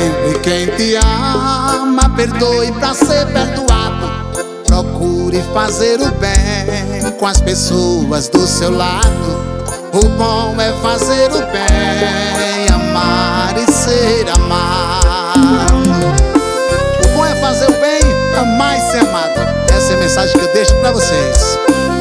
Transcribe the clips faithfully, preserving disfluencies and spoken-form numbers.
sempre quem te ama, perdoe pra ser perdoado. Procure fazer o bem com as pessoas do seu lado. O bom é fazer o bem, amar e ser amado. O bom é fazer o bem, amar e ser amado. Essa é a mensagem que eu deixo pra vocês.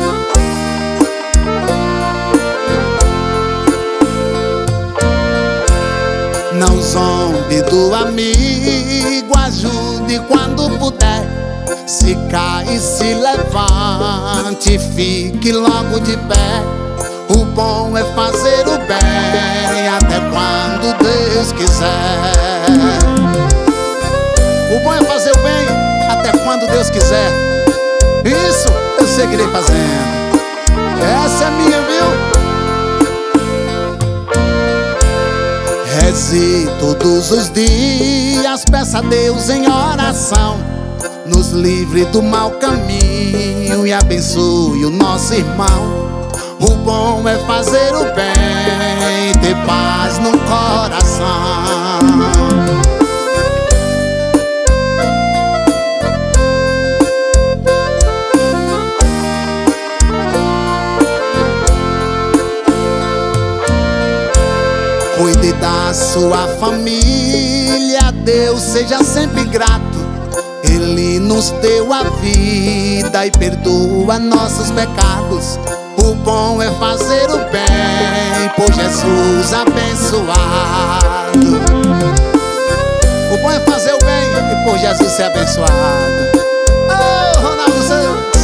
Não zombe do amigo, ajude quando puder. Se cai, se levante, fique logo de pé. O bom é fazer o bem até quando Deus quiser. O bom é fazer o bem até quando Deus quiser. Isso eu seguirei fazendo. Essa é minha, viu? Reze todos os dias, peça a Deus em oração, nos livre do mau caminho e abençoe o nosso irmão. O bom é fazer o bem, ter paz no coração. Cuide da sua família, Deus seja sempre grato. Ele nos deu a vida e perdoa nossos pecados. O bom é fazer o bem, por Jesus abençoado. O bom é fazer o bem e por Jesus ser abençoado. Oh, Ronaldo Santos!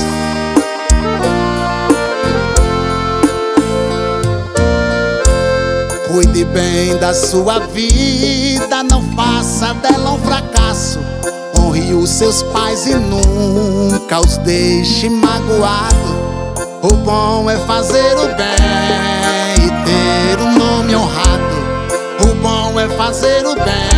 Cuide bem da sua vida, não faça dela um fracasso. Honre os seus pais e nunca os deixe magoados. O bom é fazer o bem e ter um nome honrado. O bom é fazer o bem